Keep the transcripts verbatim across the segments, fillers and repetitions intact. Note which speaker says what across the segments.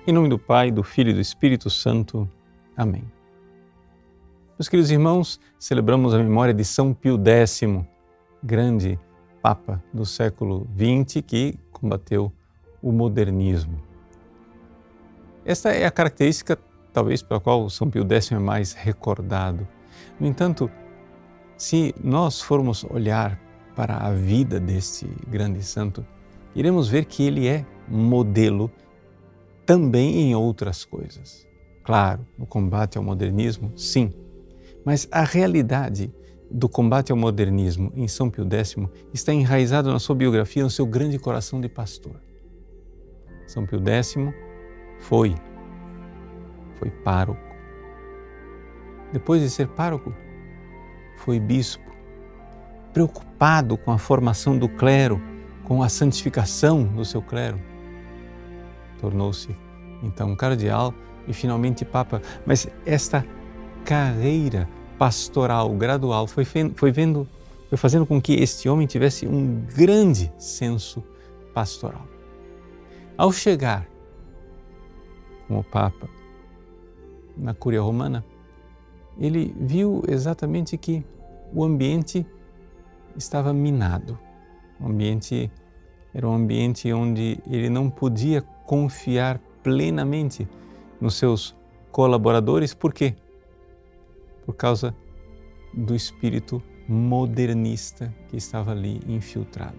Speaker 1: Em nome do Pai, do Filho e do Espírito Santo. Amém. Meus queridos irmãos, celebramos a memória de São Pio X, grande Papa do século vinte que combateu o modernismo. Esta é a característica, talvez, pela qual São Pio X é mais recordado. No entanto, se nós formos olhar para a vida deste grande santo, iremos ver que ele é modelo também em outras coisas. Claro, no combate ao modernismo, sim, mas a realidade do combate ao modernismo em São Pio X está enraizada na sua biografia, no seu grande coração de pastor. São Pio X foi, foi pároco. Depois de ser pároco, foi bispo, preocupado com a formação do clero, com a santificação do seu clero. Tornou-se então cardeal e finalmente papa. Mas esta carreira pastoral gradual foi, foi, vendo, foi fazendo com que este homem tivesse um grande senso pastoral. Ao chegar como papa na Cúria Romana, ele viu exatamente que o ambiente estava minado. O ambiente era um ambiente onde ele não podia confiar plenamente nos seus colaboradores. Por quê? Por causa do espírito modernista que estava ali infiltrado.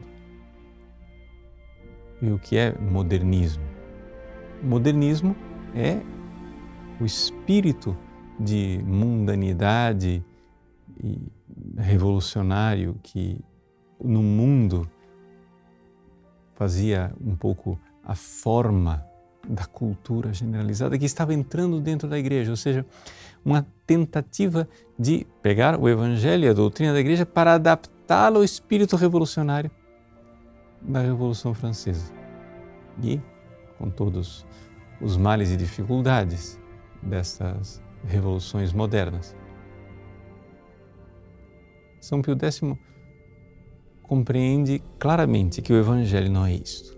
Speaker 1: E o que é modernismo? O modernismo é o espírito de mundanidade e revolucionário que no mundo fazia um pouco a forma da cultura generalizada que estava entrando dentro da igreja, ou seja, uma tentativa de pegar o Evangelho e a doutrina da igreja para adaptá-lo ao espírito revolucionário da Revolução Francesa. E com todos os males e dificuldades dessas revoluções modernas. São Pio X compreende claramente que o Evangelho não é isto.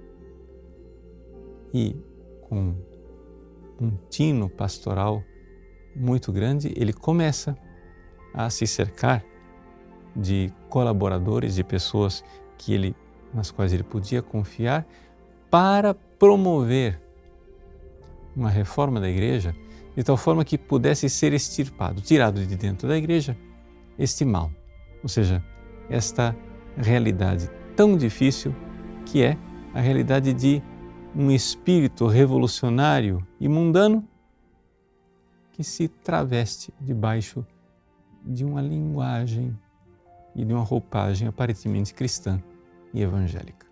Speaker 1: E com um tino pastoral muito grande, ele começa a se cercar de colaboradores, de pessoas que ele, nas quais ele podia confiar, para promover uma reforma da igreja de tal forma que pudesse ser extirpado, tirado de dentro da igreja, este mal, ou seja, esta realidade tão difícil que é a realidade de um espírito revolucionário e mundano que se traveste debaixo de uma linguagem e de uma roupagem aparentemente cristã e evangélica.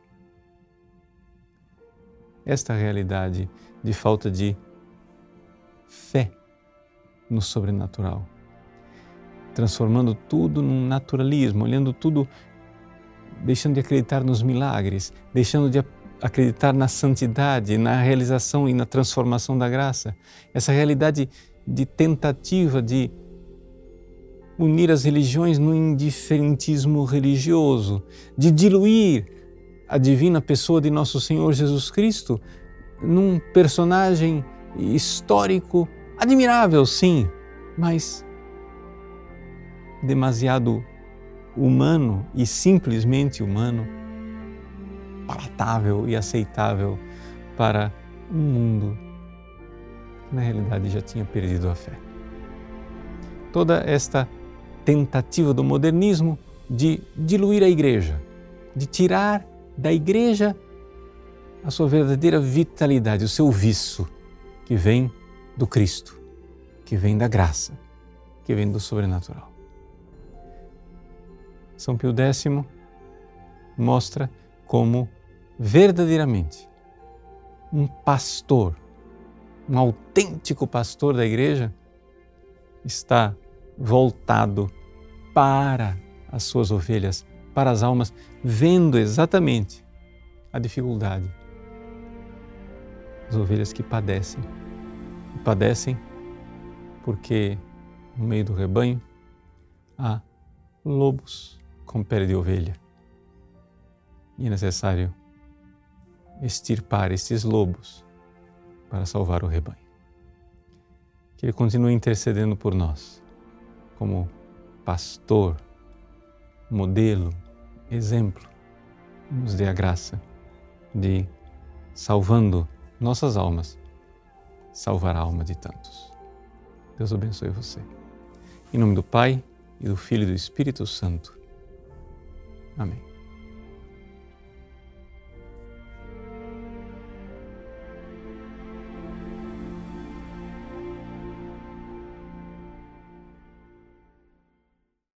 Speaker 1: Esta realidade de falta de fé no sobrenatural, transformando tudo num naturalismo, olhando tudo, deixando de acreditar nos milagres, deixando de acreditar na santidade, na realização e na transformação da graça. Essa realidade de tentativa de unir as religiões no indiferentismo religioso, de diluir a divina pessoa de nosso Senhor Jesus Cristo num personagem histórico admirável, sim, mas demasiado humano e simplesmente humano, palatável e aceitável para um mundo que na realidade já tinha perdido a fé. Toda esta tentativa do modernismo de diluir a igreja, de tirar da igreja a sua verdadeira vitalidade, o seu viço, que vem do Cristo, que vem da graça, que vem do sobrenatural. São Pio X mostra como verdadeiramente um pastor, um autêntico pastor da igreja, está voltado para as suas ovelhas, para as almas, vendo exatamente a dificuldade. As ovelhas que padecem, e padecem porque no meio do rebanho há lobos com pele de ovelha. E é necessário extirpar esses lobos para salvar o rebanho. Que Ele continue intercedendo por nós, como pastor, modelo, exemplo, nos dê a graça de, salvando nossas almas, salvar a alma de tantos. Deus abençoe você. Em nome do Pai, e do Filho e do Espírito Santo. Amém.